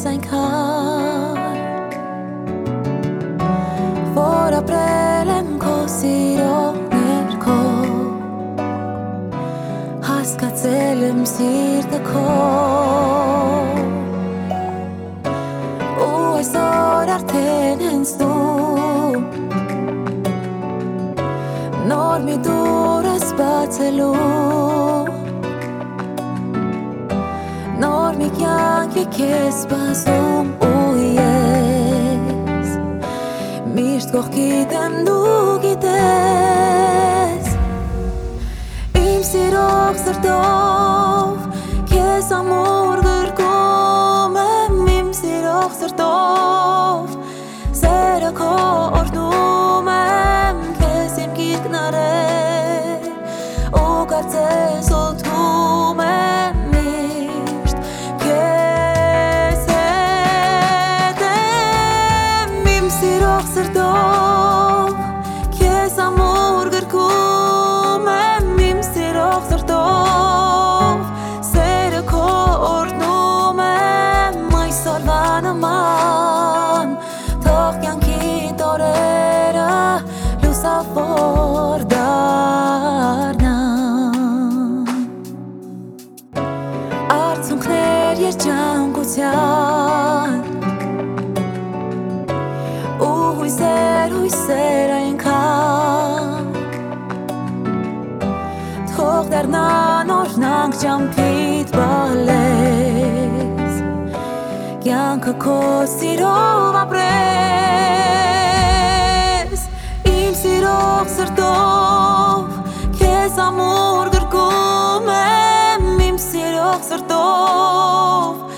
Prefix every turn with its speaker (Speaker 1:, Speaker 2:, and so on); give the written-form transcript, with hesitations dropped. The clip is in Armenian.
Speaker 1: քեզ այնքան, որ ապրել եմ քո սիրո ներքո, հասկացել եմ սիրտը քո, ու այսօր արդեն հենց դու նոր մի դուր ես բացելու, նոր մի կյանք է քեզ սպասում, ու ես միշտ կողքիդ եմ, դու գիտես, իմ սիրող սրտով քեզ ամուր գրկում եմ, իմ սիրող սրտով սերը քո օրհնում եմ, քեզ իմ գիրկն արել, ու կարծես օդում եմ միշտ քեզ հետ եմ, իմ սիրող սրտով քեզ ամուր գրկում եմ, իմ սիրող սրտով սերը քո օրհնում եմ, այսօրվա նման թող կյանքիդ օրերը լուսավոր դառնան, արցունքներ երջանկության, ու հույսեր այնքան, թող դառնան օրհնանք ճամփիդ բալես, կյանքը քո սիրով ապրես, իմ սիրող սրտով քեզ ամուր գրկում եմ, իմ սիրող սրտով